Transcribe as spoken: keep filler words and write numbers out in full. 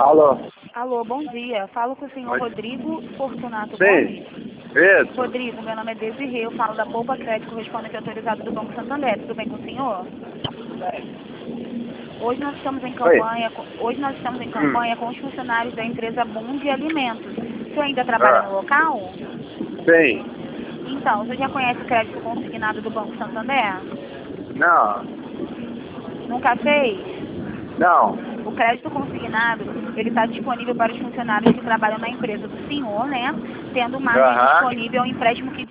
Alô? Alô, bom dia. Falo com o senhor Oi. Rodrigo Fortunato Sim, Gomes. isso. Rodrigo, meu nome é Desirê, eu falo da Poupa Crédito, correspondente autorizado do Banco Santander. Tudo bem com o senhor? Hoje nós estamos em Oi. campanha, com- hoje nós estamos em Hum. campanha com os funcionários da empresa Boom de Alimentos. O senhor ainda trabalha Ah. no local? Sim. Então, o senhor já conhece o crédito consignado do Banco Santander? Não. Nunca fez? Não. O crédito consignado, ele está disponível para os funcionários que trabalham na empresa do senhor, né? Tendo margem Aham. disponível ao empréstimo que